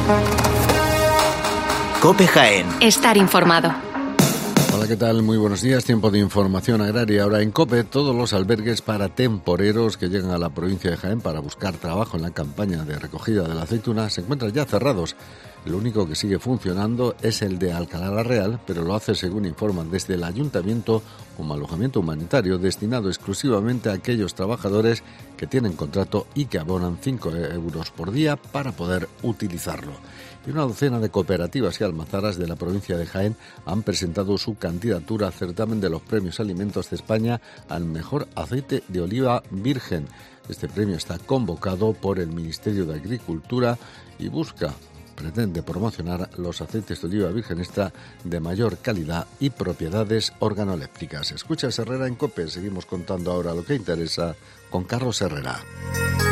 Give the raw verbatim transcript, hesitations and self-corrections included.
COPE Jaén. Estar informado. Hola, ¿qué tal? Muy buenos días. Tiempo de información agraria. Ahora en COPE, todos los albergues para temporeros que llegan a la provincia de Jaén para buscar trabajo en la campaña de recogida de la aceituna se encuentran ya cerrados. Lo único que sigue funcionando es el de Alcalá la Real, pero lo hace, según informan desde el ayuntamiento, como alojamiento humanitario destinado exclusivamente a aquellos trabajadores que tienen contrato y que abonan cinco euros por día para poder utilizarlo. Y una docena de cooperativas y almazaras de la provincia de Jaén han presentado su candidatura al certamen de los premios Alimentos de España al mejor aceite de oliva virgen. Este premio está convocado por el Ministerio de Agricultura y busca, pretende promocionar los aceites de oliva virgen extra de mayor calidad y propiedades organolépticas. Escucha Herrera en COPE. Seguimos contando ahora lo que interesa con Carlos Herrera.